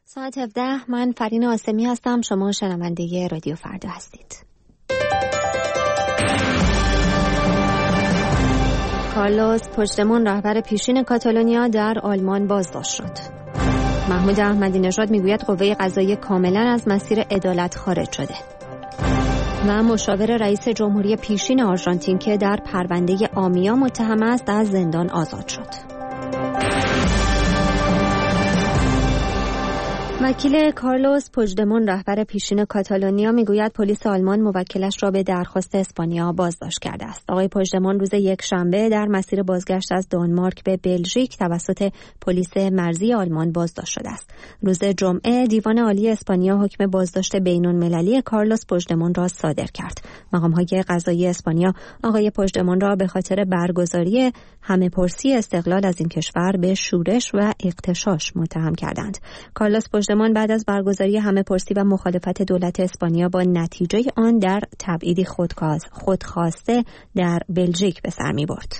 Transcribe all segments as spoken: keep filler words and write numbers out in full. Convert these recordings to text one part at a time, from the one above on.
ساعت هفده، من فرین آسمی هستم. شما شنونده رادیو فردا هستید. کارلوس پوچدمون رهبر پیشین کاتالونیا در آلمان بازداشت شد. محمود احمدی نژاد میگوید قوه قضاییه کاملا از مسیر عدالت خارج شده. و مشاور رئیس جمهوری پیشین آرژانتین که در پرونده آمیا متهم است از زندان آزاد شد. وکیل کارلوس پوچدمون رهبر پیشین کاتالونیا میگوید پلیس آلمان موکلش را به درخواست اسپانیا بازداشت کرده است. آقای پوچدمون روز یک شنبه در مسیر بازگشت از دانمارک به بلژیک توسط پلیس مرزی آلمان بازداشت شده است. روز جمعه دیوان عالی اسپانیا حکم بازداشت بین‌المللی کارلوس پوچدمون را صادر کرد. مقام‌های قضایی اسپانیا آقای پوچدمون را به خاطر برگزاری همه‌پرسی استقلال از این کشور به شورش و اغتشاش متهم کردند. کارلوس پوچدمون بعد از برگزاری همه‌پرسی و مخالفت دولت اسپانیا با نتیجه آن در تبعیدی خودخواسته در بلژیک به سر می‌برد.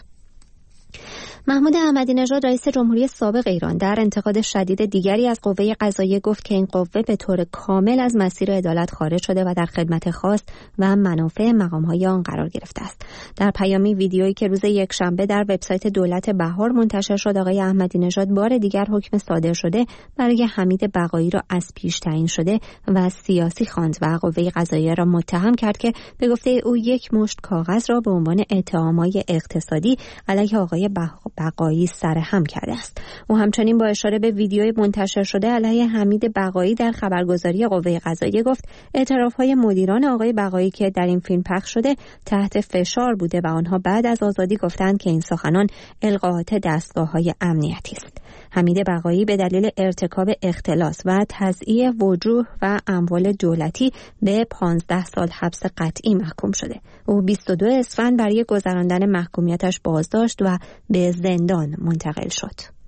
محمود احمدی نژاد رئیس جمهوری سابق ایران در انتقاد شدید دیگری از قوه قضاییه گفت که این قوه به طور کامل از مسیر عدالت خارج شده و در خدمت خاص و منافع مقام‌های آن قرار گرفته است. در پیامی ویدیویی که روز یکشنبه در وبسایت دولت بهار منتشر شد، آقای احمدی نژاد بار دیگر حکم صادر شده برای حمید بقایی را از پیش تعیین شده و سیاسی خواند و قوه قضاییه را متهم کرد که به گفته او یک مشت کاغذ را به عنوان اتهام‌های اقتصادی علیه آقای بقایی سرهم کرده است. او همچنین با اشاره به ویدیوی منتشر شده علیه حمید بقایی در خبرگزاری قوه قضاییه گفت اعتراف‌های مدیران آقای بقایی که در این فیلم پخش شده تحت فشار بوده و آنها بعد از آزادی گفتند که این سخنان القاءات دستگاه‌های امنیتی است. حمید بقایی به دلیل ارتکاب اختلاس و تضییع وجوه و اموال دولتی به پانزده سال حبس قطعی محکوم شده. او بیست و دو اسفند برای گذراندن محکومیتش بازداشت و به زندان منتقل شد.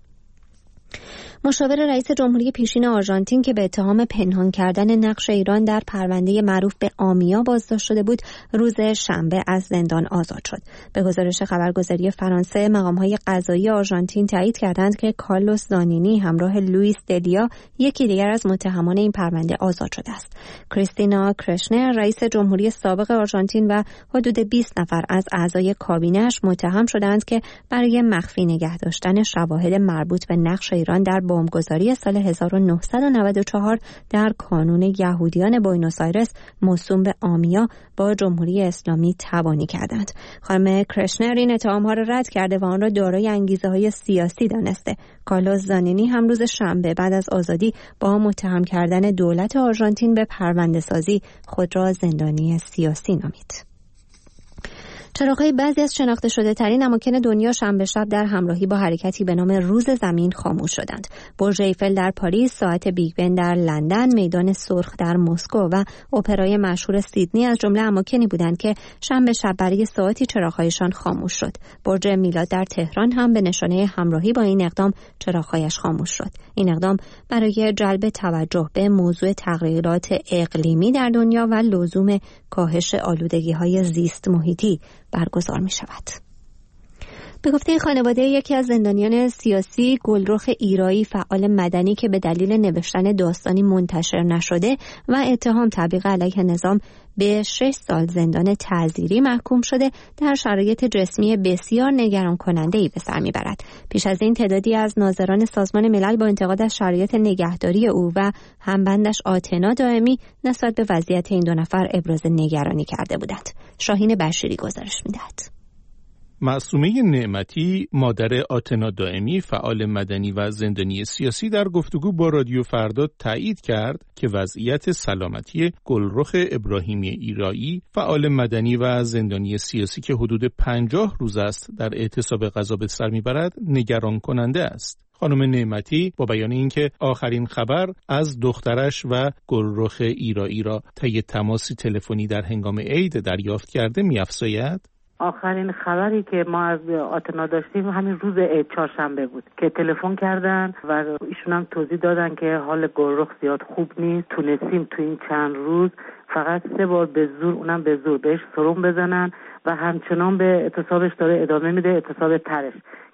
مشاور رئیس جمهوری پیشین آرژانتین که به اتهام پنهان کردن نقش ایران در پرونده معروف به آمیا بازداشت شده بود، روز شنبه از زندان آزاد شد. به گزارش خبرگزاری فرانسه، مقام‌های قضایی آرژانتین تایید کردند که کارلوس زانینی همراه لوئیس دلیا یکی دیگر از متهمان این پرونده آزاد شده است. کریستینا کرشنر رئیس جمهوری سابق آرژانتین و حدود بیست نفر از اعضای کابینه‌اش متهم شدند که برای مخفی نگه داشتن شواهد مربوط به نقش ایران در بمبگذاری سال هزار و نهصد و نود و چهار در کانون یهودیان بوئنوس آیرس موسوم به آمیا با جمهوری اسلامی تبانی کردند. خانم کرشنر این اتهام‌ها را رد کرده و آن را دارای انگیزه‌های سیاسی دانسته. کارلوس زانینی هم روز شنبه بعد از آزادی با متهم کردن دولت آرژانتین به پرونده‌سازی خود را زندانی سیاسی نامید. چراغ‌های بعضی از شناخته شده ترین اماکن دنیا شنبه شب در همراهی با حرکتی به نام روز زمین خاموش شدند. برج ایفل در پاریس، ساعت بیگ بن در لندن، میدان سرخ در مسکو و اپرای مشهور سیدنی از جمله اماکنی بودند که شنبه شب برای ساعتی چراغ‌هایشان خاموش شد. برج میلاد در تهران هم به نشانه همراهی با این اقدام چراغ‌هایش خاموش شد. این اقدام برای جلب توجه به موضوع تغییرات اقلیمی در دنیا و لزوم کاهش آلودگی‌های زیست محیطی برگزار می شود. به گفته خانواده یکی از زندانیان سیاسی، گلرخ ایرایی فعال مدنی که به دلیل نوشتن داستانی منتشر نشده و اتهام تبلیغ علیه نظام به شش سال زندان تعزیری محکوم شده، در شرایط جسمی بسیار نگران کننده‌ای به سر میبرد. پیش از این تعدادی از ناظران سازمان ملل با انتقاد از شرایط نگهداری او و همبندش آتنا دائمی نسبت به وضعیت این دو نفر ابراز نگرانی کرده بودند. شاهین بشیری گزارش می‌دهد. معصومه نعمتی، مادر آتنا دائمی، فعال مدنی و زندانی سیاسی، در گفتگو با رادیو فردا تایید کرد که وضعیت سلامتی گلرخ ابراهیمی ایرایی، فعال مدنی و زندانی سیاسی که حدود پنجاه روز است در اعتصاب غذا به سر میبرد، نگران کننده است. خانم نعمتی با بیان اینکه آخرین خبر از دخترش و گلرخ ایرایی را طی تماسی تلفنی در هنگام عید دریافت کرده می‌افزاید: آخرین خبری که ما از آتنا داشتیم همین روز عید چهارشنبه بود که تلفن کردن و ایشون هم توضیح دادن که حال گلرخ زیاد خوب نیست. تونستیم تو این چند روز فقط سه بار به زور، اونم به زور بهش سرم بزنن و همچنان به اعتصابش داره ادامه میده، اعتصاب ترش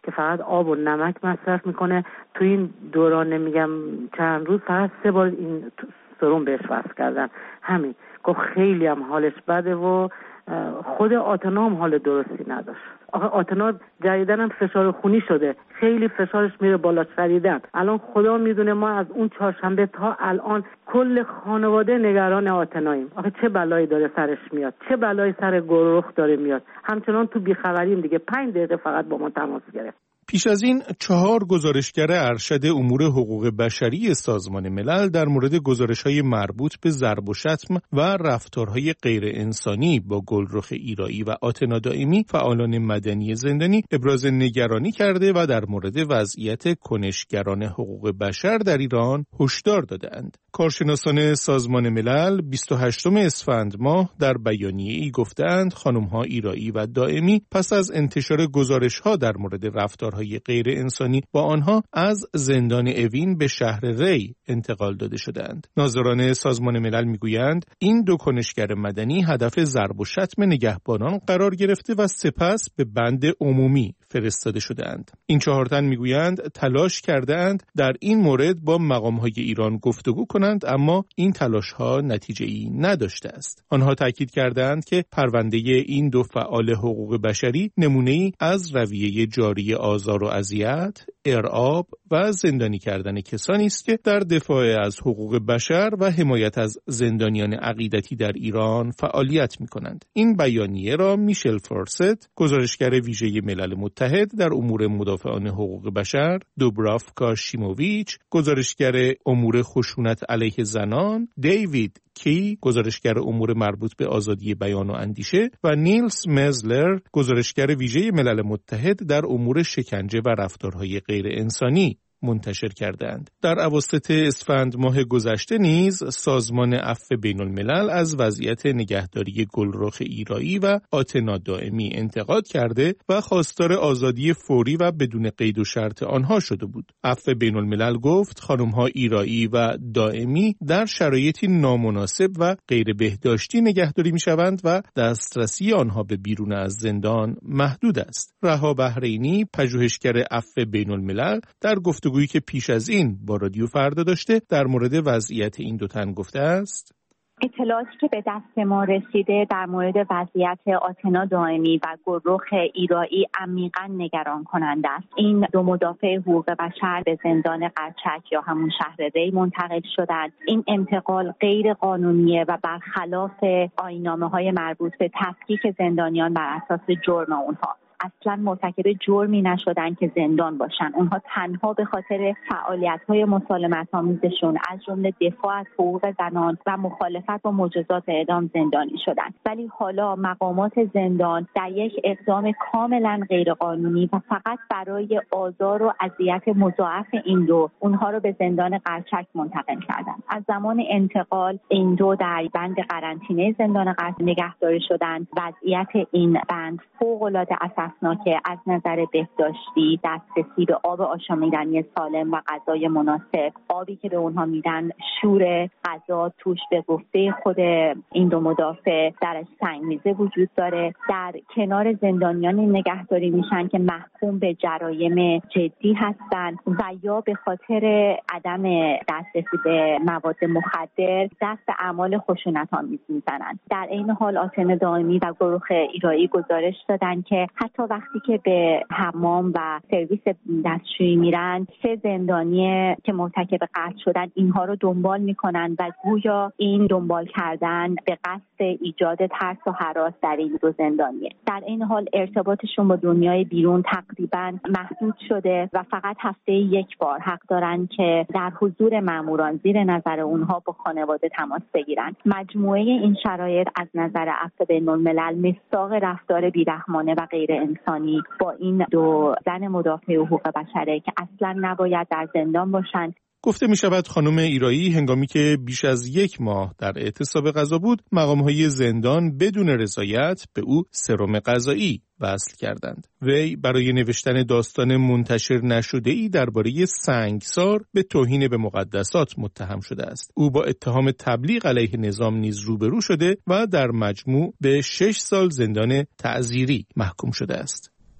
که فقط آب و نمک مصرف میکنه. تو این دوران میگم چند روز فقط سه بار این سرم بهش وصل کردن. همین گفت خیلی هم حالش بده و خود آتنا هم حال درستی نداشت. آخه آتنا جدیدن هم فشار خونی شده، خیلی فشارش میره بالا شدیدن. الان خدا میدونه ما از اون چهارشنبه تا الان کل خانواده نگران آتناییم. آخه چه بلایی داره سرش میاد، چه بلایی سر گلرخ داره میاد. همچنان تو بیخبریم دیگه. پنج دقیقه فقط با ما تماس گرفت. پیش از این چهار گزارشگر ارشد امور حقوق بشری سازمان ملل در مورد گزارش‌های مربوط به ضرب و شتم و رفتارهای غیر انسانی با گلرخ ایرایی و آتنا دائمی فعالان مدنی زندانی ابراز نگرانی کرده و در مورد وضعیت کنشگران حقوق بشر در ایران هشدار دادند. کارشناسان سازمان ملل بیست و هشتم اسفند ماه در بیانیه‌ای گفتند خانم‌ها ایرایی و دائمی پس از انتشار گزارش‌ها در مورد رفتارهای غیر انسانی با آنها از زندان اوین به شهر ری انتقال داده شدند. ناظران سازمان ملل میگویند این دو کنشگر مدنی هدف ضرب و شتم نگهبانان قرار گرفته و سپس به بند عمومی فرستاده شدند. این چهار تن میگویند تلاش کردند در این مورد با مقام‌های ایران گفتگو کنند، اما این تلاش‌ها نتیجه‌ای نداشته است. آنها تاکید کردند که پرونده این دو فعال حقوق بشری نمونه‌ای از رویه جاری آزار و اذیت، ارعاب و زندانی کردن کسانی است که در دفاع از حقوق بشر و حمایت از زندانیان عقیدتی در ایران فعالیت می‌کنند. این بیانیه را میشل فورست، گزارشگر ویژه ملل متحد در امور مدافعان حقوق بشر، دوبرافکا شیموویچ، گزارشگر امور خشونت علیه زنان، دیوید کی، گزارشگر امور مربوط به آزادی بیان و اندیشه و نیلز مزلر، گزارشگر ویژه ملل متحد در امور شکنجه و رفتارهای غیر انسانی منتشر کردند. در اواسط اسفند ماه گذشته نیز سازمان عفو بین الملل از وضعیت نگهداری گلرخ ایرایی و آتنا دائمی انتقاد کرده و خواستار آزادی فوری و بدون قید و شرط آنها شده بود. عفو بین الملل گفت خانم‌ها ایرایی و دائمی در شرایطی نامناسب و غیر بهداشتی نگهداری می‌شوند و دسترسی آنها به بیرون از زندان محدود است. رها بحرینی، پژوهشگر عفو بین الملل، در گفتگو گویی که پیش از این با رادیو فردا داشته در مورد وضعیت این دو تن گفته است: اطلاعاتی که به دست ما رسیده در مورد وضعیت آتنا دائمی و گلرخ ایرایی عمیقاً نگران کننده است. این دو مدافع حقوق بشر به زندان قرچک یا همون شهر ری منتقل شدند. این انتقال غیر قانونیه و برخلاف آیین‌نامه‌های مربوط به تفکیک زندانیان بر اساس جرم اونها. اصلا مرتکب جرمی نشدن که زندان باشن. اونها تنها به خاطر فعالیت‌های مسالمت‌آمیزشون از جمله دفاع از حقوق زنان و مخالفت با مجازات اعدام زندانی شدن. ولی حالا مقامات زندان در یک اقدام کاملا غیرقانونی و فقط برای آزار و اذیت مضاعف این دو اونها رو به زندان قرچک منتقل کردن. از زمان انتقال این دو در بند قرنطینه زندان قرچک نگهداری شدن. وضعیت این بند فوق‌العاده که از نظر بهداشتی، دسترسی به آب آشامیدنی سالم و غذای مناسب، آبی که به اونها میدن شور غذا توش به گفته خود این دو مدافع درش سنگ‌میزه وجود داره. در کنار زندانیان نگهداری میشن که محکوم به جرایم جدی هستند و یا به خاطر عدم دسترسی به مواد مخدر دست به اعمال خشونت‌آمیز میزنن. در این حال آتنا دائمی و گلرخ ایرایی گزارش دادن که حتی وقتی که به حمام و سرویس دستشویی میرن، سه زندانی که مرتکب قتل شدن اینها رو دنبال میکنن و گویا این دنبال کردن به قصد ایجاد ترس و هراس در این دو زندانیه. در این حال ارتباطشون با دنیای بیرون تقریبا محدود شده و فقط هفته یک بار حق دارن که در حضور ماموران زیر نظر اونها با خانواده تماس بگیرن. مجموعه این شرایط از نظر عفو بین الملل مصداق رفتار بیرحمانه و غیر انسانی با این دو زن مدافع حقوق بشره که اصلا نباید در زندان باشن. گفته می شود خانم ایرایی هنگامی که بیش از یک ماه در اعتصاب غذا بود، مقام‌های زندان بدون رضایت به او سرم غذایی وصل کردند. وی برای نوشتن داستان منتشر نشده‌ای درباره سنگسار به توهین به مقدسات متهم شده است. او با اتهام تبلیغ علیه نظام نیز روبرو شده و در مجموع به شش سال زندان تعزیری محکوم شده است.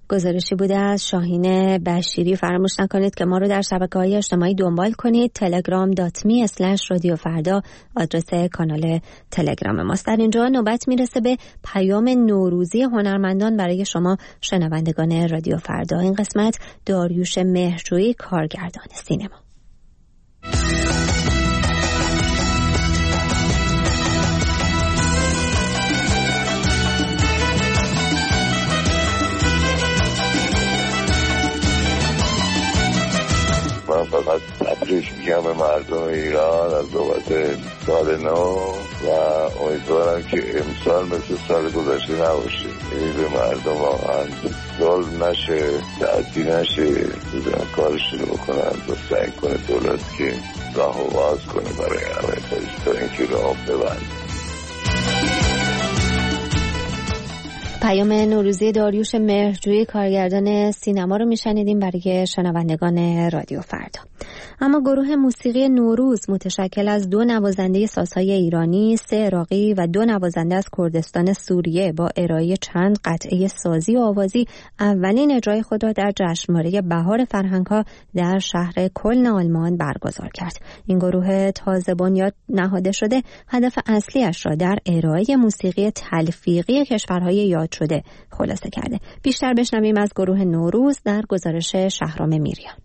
گزارشی بوده از شاهین بشیری. فراموش نکنید که ما رو در شبکه‌های اجتماعی دنبال کنید. تلگرام دات می اسلش رادیو فردا آدرس کانال تلگرام ماست. در اینجا نوبت میرسه به پیام نوروزی هنرمندان برای شما شنوندگان رادیو فردا. این قسمت داریوش مهرجویی، کارگردان سینما. من فقط تبریک میگم به مردم ایران از بابت سال نو و امیدوارم که امسال مثل سال گذشته نباشه. یعنی به مردم واقعا ظلم نشه، تعدی نشه، بزن کارشون رو بکنن و سعی کنه دولت که راه و باز کنه برای همه تا اینکه راه ببند. پیام نوروزی داریوش مهرجویی، کارگردان سینما رو میشنیدیم برای شنوندگان رادیو فردا. اما گروه موسیقی نوروز متشکل از دو نوازنده سازهای ایرانی، سه عراقی و دو نوازنده از کردستان سوریه با ارائه چند قطعه سازی و آوازی اولین اجرای خود را در جشنواره بهار فرهنگ‌ها در شهر کلن آلمان برگزار کرد. این گروه تازه بنیاد نهاده شده هدف اصلیش را در ارائه موسیقی تلفیقی کشورهای یاد شده خلاصه کرده. بیشتر بشنویم از گروه نوروز در گزارش شهرام میریان.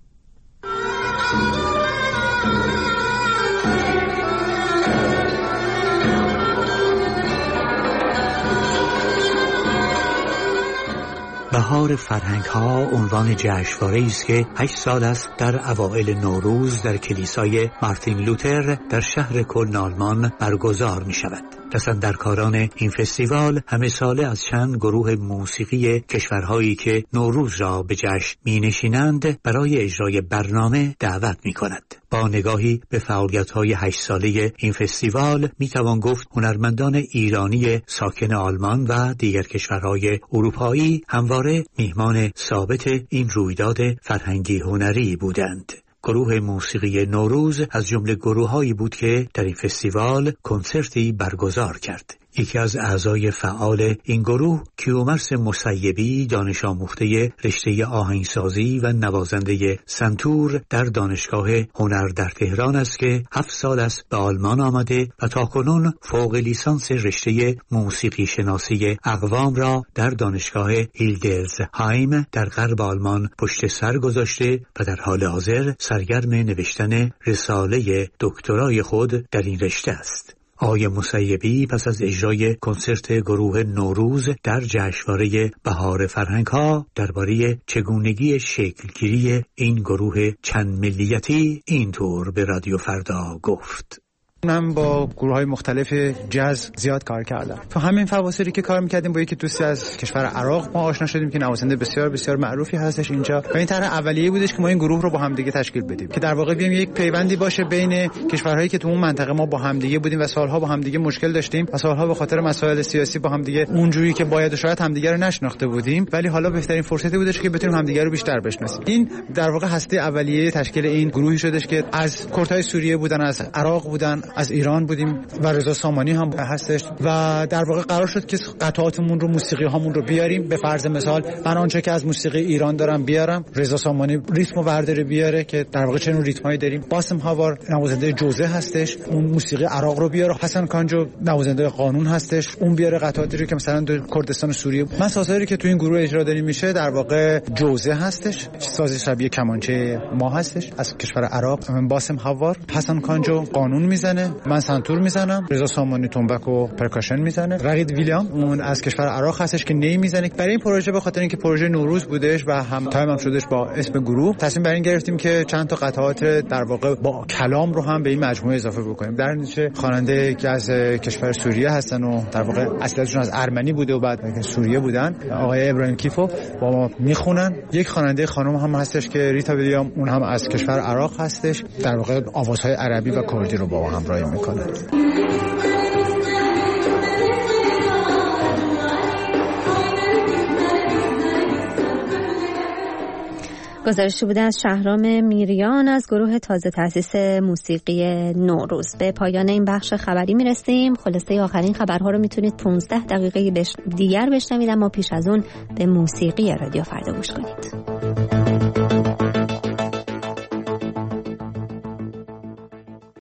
بهار فرهنگ ها عنوان جشنواره‌ای است که هشت سال است در اوایل نوروز در کلیسای مارتین لوتر در شهر کلن آلمان برگزار می شود. دستاندرکاران این فستیوال همه ساله از چند گروه موسیقی کشورهایی که نوروز را به جشن می نشینند برای اجرای برنامه دعوت می کند. با نگاهی به فعالیت‌های هشت ساله این فستیوال می توان گفت هنرمندان ایرانی ساکن آلمان و دیگر کشورهای اروپایی همواره میهمان ثابت این رویداد فرهنگی هنری بودند. گروه موسیقی نوروز از جمله گروه‌هایی بود که در این فستیوال کنسرتی برگزار کرد. یکی از اعضای فعال این گروه، کیومرث مسیبی، دانش آموخته رشته آهنگسازی و نوازنده سنتور در دانشگاه هنر در تهران است که هفت سال است به آلمان آمده و تاکنون فوق لیسانس رشته موسیقی شناسی اقوام را در دانشگاه هیلدرزهایم در غرب آلمان پشت سر گذاشته و در حال حاضر سرگرم نوشتن رساله دکترای خود در این رشته است. آقای مسیبی پس از اجرای کنسرت گروه نوروز در جشنواره بهار فرهنگ‌ها درباره چگونگی شکلگیری این گروه چند ملیتی اینطور به رادیو فردا گفت: من با گروه‌های مختلف جاز زیاد کار کردم. تو همین فواصلی که کار می‌کردیم با یکی دوستی از کشور عراق ما آشنا شدیم که نوازنده بسیار بسیار معروفی هستش اینجا و این طرح اولیه‌ای بودش که ما این گروه رو با هم دیگه تشکیل بدیم که در واقع بیایم یک پیوندی باشه بین کشورهایی که تو اون منطقه ما با هم دیگه بودیم و سالها با هم دیگه مشکل داشتیم و سالها به خاطر مسائل سیاسی با هم دیگه اونجوری که باید و شاید همدیگه رو نشناخته بودیم، ولی حالا بهترین فرصتی بودش که بتونیم همدیگه رو بیشتر بشناسیم. این در واقع هسته اولیه تشکیل این گروهی شدش که از کردهای سوریه بودن، از عراق بودن، از ایران بودیم و رضا سامانی هم هستش و در واقع قرار شد که قطعاتمون رو، موسیقی هامون رو بیاریم. به فرض مثال من آنچه که از موسیقی ایران دارم بیارم، رضا سامانی ریتم و ورداره بیاره که در واقع چنون ریتمایی داریم. باسم هاوار نوازنده جوزه هستش، اون موسیقی عراق رو بیاره. حسن کانجو نوازنده قانون هستش، اون بیاره قطعاتی رو که مثلا در کردستان سوریه. من سازهایی که تو این گروه اجرا داریم میشه در واقع جوزه هستش، ساز شبیه کمانچه ما هستش از کشور عراق. من باسم هاوار، حسن کانجو قانون میزنه، من سنتور میزنم، رضا سامانی تنبک و پرکاشن میزنه. رقید ویلیام اون از کشور عراق هستش که نی میزنه. برای این پروژه به خاطر اینکه پروژه نوروز بودش و هم تایم هم شدش با اسم گروه، تصمیم بر این گرفتیم که چند تا قطعات در واقع با کلام رو هم به این مجموعه اضافه بکنیم. در نتیجه خواننده که از کشور سوریه هستن و در واقع اصلیشون از ارمنی بوده و بعد سوریه بودن، آقای ابراهیم کیفو با ما میخونن. یک خواننده خانم هم هستش که ریتا ویلیام، اون هم از کشور عراق هستش، در واقع آوازهای عربی و کردی رو با هم همراهی میکنه. گزارشی بوده از شهرام میریان از گروه تازه تأسیس موسیقی نوروز. به پایان این بخش خبری میرسیم. خلاصه آخرین خبرها رو میتونید پانزده دقیقه بش... دیگر بشنوید، اما پیش از اون به موسیقی رادیو فردا گوش کنید.